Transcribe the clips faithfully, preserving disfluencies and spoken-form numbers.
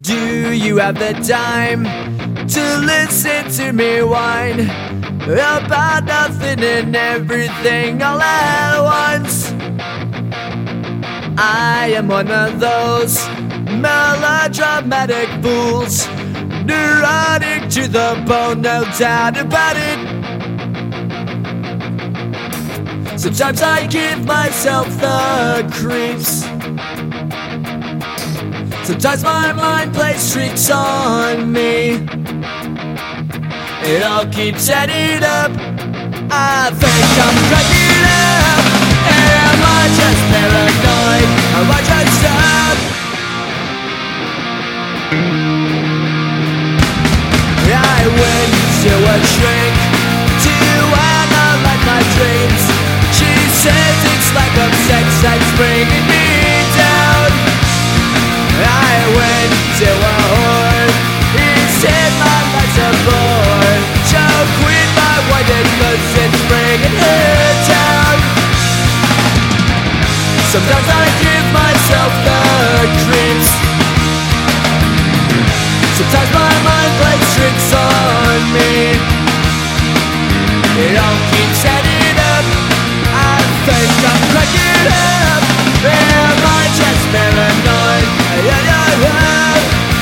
Do you have the time to listen to me whine about nothing and everything all at once? I am one of those melodramatic fools, neurotic to the bone, no doubt about it. Sometimes I give myself the creeps. Sometimes my mind plays tricks on me. It all keeps adding up. I think I'm cracking up. Am I just paranoid? Am I just up? I went to a shrink to analyze my dreams. She says it's like a sex that's bringing me down. I went to a whore. He said my life's a bore. Choke queen, my wife, cause it's bringing her down. Sometimes I give myself the creeps. Sometimes my mind plays tricks on me. It all keeps adding up. I think I'm cracking up. Am I just paranoid? Yeah, yeah, yeah.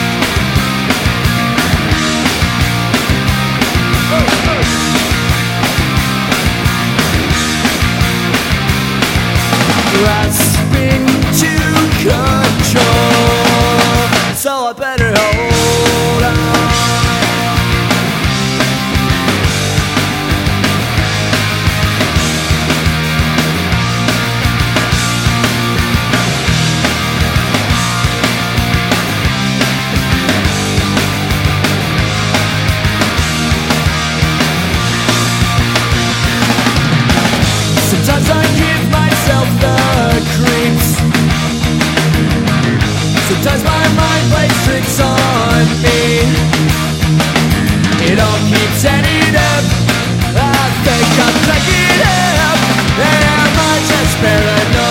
Grasping to control, so I better hold on. Sometimes I give myself the creeps. Sometimes my mind plays tricks on me. It all keeps adding up. I think I'm cracking up. Am I just paranoid?